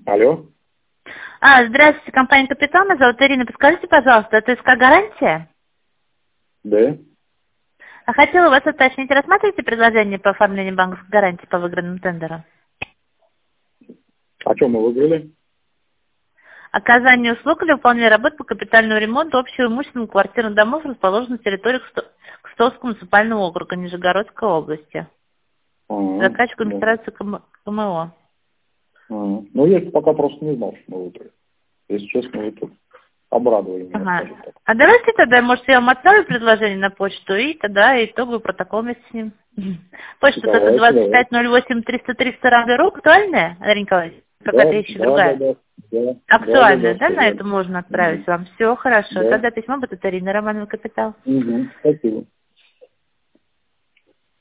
Алло? Здравствуйте, компания «Капитал». Меня зовут Ирина. Подскажите, пожалуйста, это СК «Гарантия»? Да. Хотела вас уточнить, рассматриваете предложение по оформлению банковской гарантии по выигранным тендерам? А что мы выиграли? Оказание услуг или выполнение работ по капитальному ремонту общего имущественных квартирных домов, расположенных на территории Кстовского муниципального округа Нижегородской области. Заказчик администрации КМО. Ну, я пока просто не знал, что мы выиграли. Если честно, вы тут обрадовали меня, скажем так. А давайте тогда, может, я вам отправлю предложение на почту, и тогда итоговый протокол вместе с ним. Почта это 2508-300-300 актуальная, Андрей Николаевич? Какая-то еще другая? Актуальная, да, на это можно отправить вам? Все, хорошо. Тогда письмо будет от Ирины Романовой «Капитал». Спасибо.